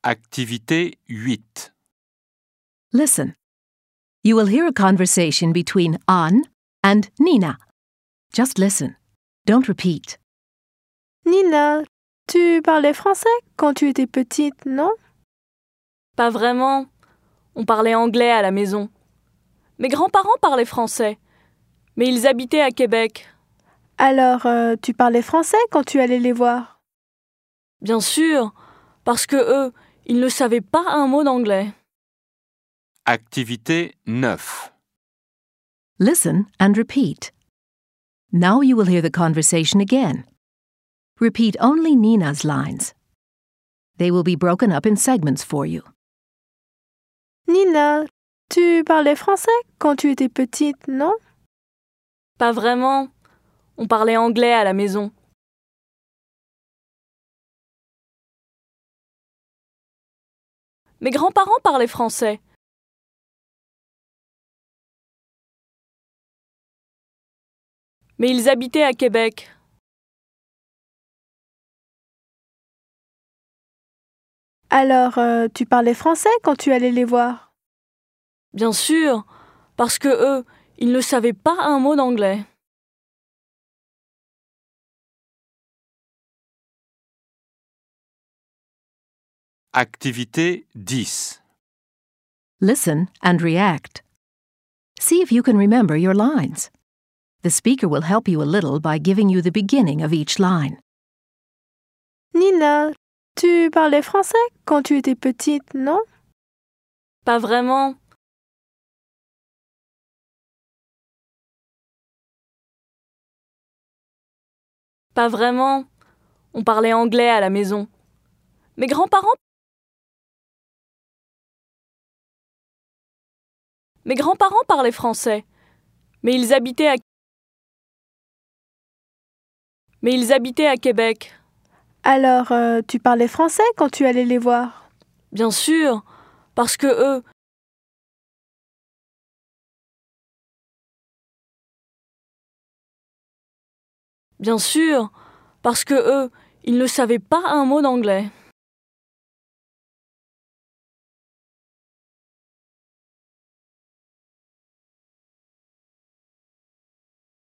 Activité 8. Listen. You will hear a conversation between Anne and Nina. Just listen. Don't repeat. Nina, tu parlais français quand tu étais petite, non? Pas vraiment. On parlait anglais à la maison. Mes grands-parents parlaient français, mais ils habitaient à Québec. Alors, tu parlais français quand tu allais les voir? Bien sûr, parce que eux, ils ne savaient pas un mot d'anglais. Activité 9. Listen and repeat. Now you will hear the conversation again. Repeat only Nina's lines. They will be broken up in segments for you. Nina, tu parlais français quand tu étais petite, non? Pas vraiment. On parlait anglais à la maison. Mes grands-parents parlaient français. Mais ils habitaient à Québec. Alors, tu parlais français quand tu allais les voir? Bien sûr, parce que eux, ils ne savaient pas un mot d'anglais. Activité 10. Listen and react. See if you can remember your lines. The speaker will help you a little by giving you the beginning of each line. Nina, tu parlais français quand tu étais petite, non? Pas vraiment. Pas vraiment. On parlait anglais à la maison. Mes grands-parents parlaient français, mais ils habitaient à Québec. Alors, tu parlais français quand tu allais les voir? Bien sûr, parce que eux, ils ne savaient pas un mot d'anglais.